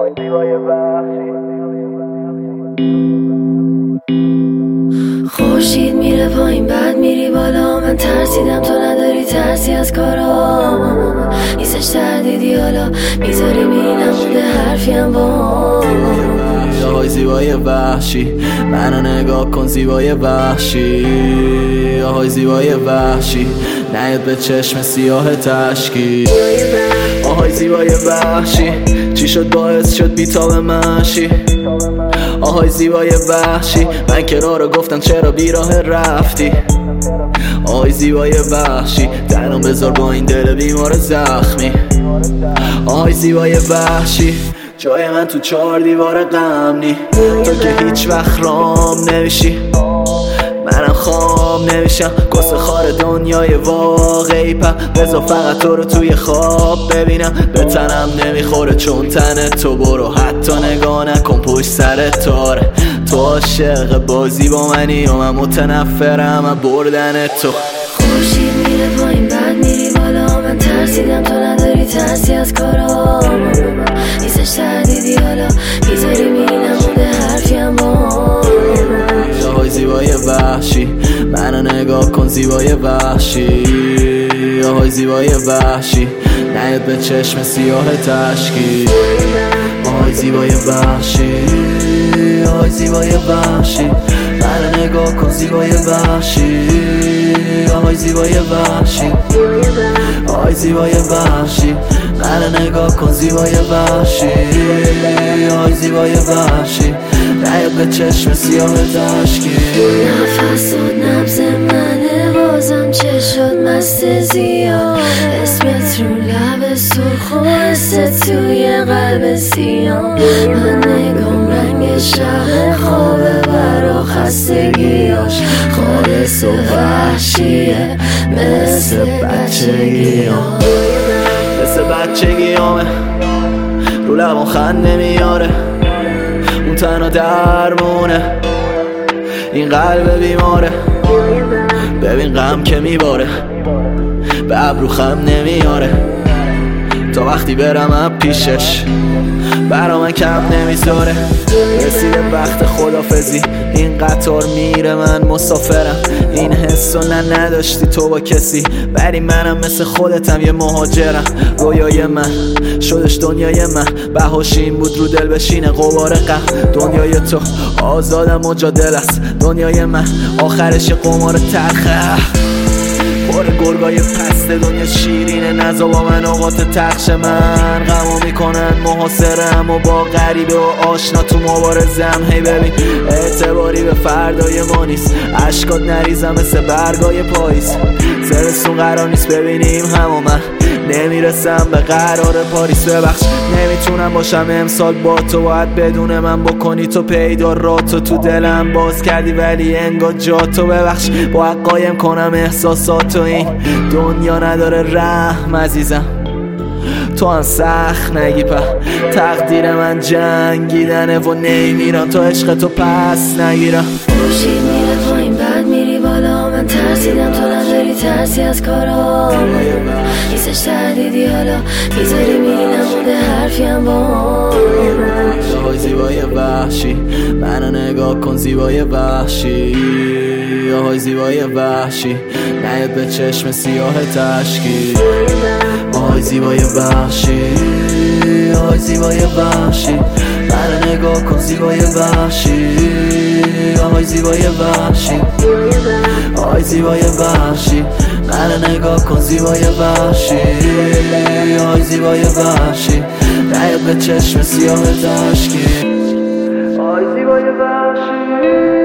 خورشید میره پایین بعد میری بالا، من ترسیدم تو نداری ترسی از کارام، نیستش تردیدی حالا میذاری نمونده حرفیم با آهای زیبای وحشی منو نگاه کن زیبای وحشی، آهای زیبای وحشی نیاد به چشم سیاه تشکی، آهای زیبای وحشی چی شد باعث شد بیتاب منشی، آهای زیبای وحشی من که رو گفتم چرا بیراه رفتی، آهای زیبای وحشی تنم بذار با این دل بیمار زخمی، آهای زیبای وحشی جای من تو 4 دیوار غم نی، تو که هیچ وقت رام نمیشی منم خواب نمیشم، گسه خار دنیای واقعی بذار فقط تو رو توی خواب ببینم، به تنم نمیخوره چون تن تو، برو حتی نگاه نکن پشت سر تاره، تو عاشق بازی با منی و من متنفرم از بردن تو. خورشید میره پایین بعد میری بالا، من ترسیدم تو نداری ترسی از کارام، نیستش تردیدی حالا میذاری نمونده حرفیم با آهای زیبای وحشی منو نگاه کن زیبای وحشی، آهای زیبای وحشی نیاد به چشم سیاه تشکی، آهای زیبای وحشی، آهای زیبای وحشی منو نگاه کن زیبای وحشی، آهای زیبای وحشی، آهای زیبای وحشی منو نگاه کن زیبای وحشی، آهای زیبای وحشی نیاد به چشم سیاه تشکی، نفس داد نبض منه بازم چه شد مست زیاد، اسمت رو لب سرخ و حست توی قلب سیاه، من نگام رنگ شب خوابه برا خستگیاش، خالص و وحشیه مثل بچگیام، مثل بچگیامه رو لبان خنده میاره، اون تنها درمونه این قلب بیماره، ببین غم که میباره به ابرو خم نمیاره، تا وقتی برم اب پیشش برا من کم نمیذاره، رسیده وقت خدافزی این قطار میره من مسافرم، این حسو نداشتی تو با کسی ولی منم مثل خودتم یه مهاجرم، رویای من شدش دنیای من، بهاش این بود رو دل بشینه غبار غم، دنیای تو آزادم مجادل است، دنیای من آخرش یه قمار تلخه پر گرگای پست، دنیا شیرینه نزا با من اوقات تخش من، غمو میکنن محاصرم و با غریبه و آشنا تو مبارزم، هی ببین اعتباری به فردای ما نیست، اشکات نریزم مثل برگای پاییز، زمستون قرار نیست ببینیم هم و من نمیرسم به قرار پاریس، ببخش نمیتونم باشم امسال با تو، باید بدون من بکنی تو پیدا راتو، تو دلم باز کردی ولی انگار جا تو، ببخش باید قایم کنم احساساتو، این دنیا نداره رحم عزیزم تو هم سخت نگی تقدیر من جنگیدنه و نمیرم تا عشق تو پس نگیرم، خورشید میره پایین بعد میری بالا، من ترسیدم تو نداری ترسی از کارام، نیستش تردیدی حالا میذاری نمونده حرفیم با آهای زیبای وحشی منو نگاه کن زیبای وحشی، آهای زیبای وحشی نیاد به چشم سیاه تشکی، آهای زیبای وحشی، آهای زیبای وحشی منو نگاه کن زیبای وحشی، آهای زیبای وحشی، آهای زیبای وحشی منو نگاه کن زیبای وحشی، آهای زیبای وحشی نیاد به چشم سیاه تشکی، آهای زیبای وحشی.